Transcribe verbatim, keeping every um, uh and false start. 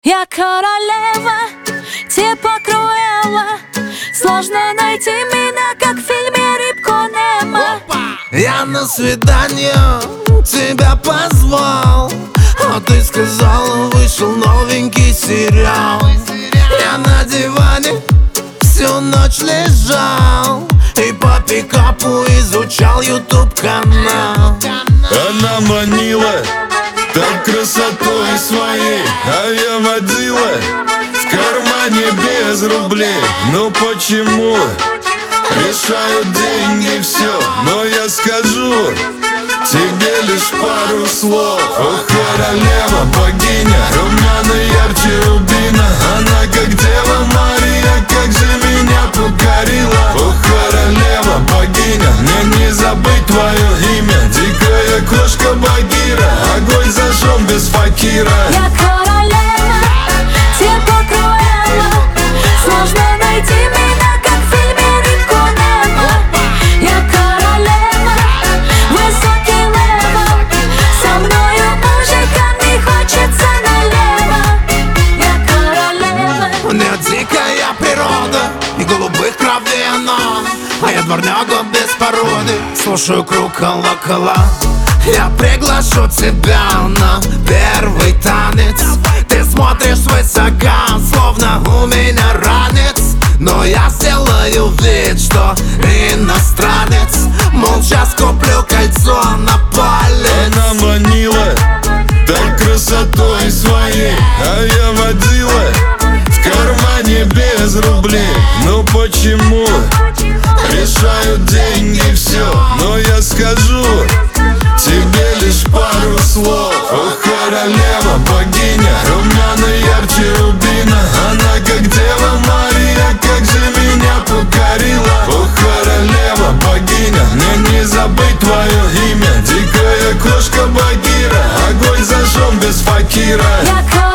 Я королева, типа Круэлла. Сложно найти меня, как в фильме «Рыбку Немо». Я на свидание тебя позвал, а ты сказала, вышел новенький сериал. Я на диване всю ночь лежал и по пикапу изучал ютуб канал. Она манила так красотой своей, а я водила в кармане без рублей. Ну почему? Решают деньги все, но я скажу тебе лишь пару слов. О, королева, богиня, румяна ярче рубина. Она как Дева Мария, как же меня покорила. О, королева, богиня, мне не забыть твое имя. Дикая кошка Багира, огонь зажжем без факира. Я королева, типа Круэлла. Сложно найти меня, как в фильме «Рыбку Немо». Я королева, высокий левел. Со мною мужикам не хочется налево. Я королева. У нее дикая природа и голубых кровей она, а я дворняга без породы. Слушаю круг колокола. Я приглашу тебя на первый танец. Ты смотришь свысока, словно у меня ранец. Но я сделаю вид, что иностранец. Молча скуплю кольцо на палец. Она манила так красотой своей, а я водила в кармане без рублей. Ну почему? Решают деньги все, но я скажу тебе лишь пару слов. О, королева, богиня, румяна ярче рубина. Она как Дева Мария, как же меня покорила. О, королева, богиня, мне не забыть твое имя. Дикая кошка Багира, огонь зажжем без факира. Я королева.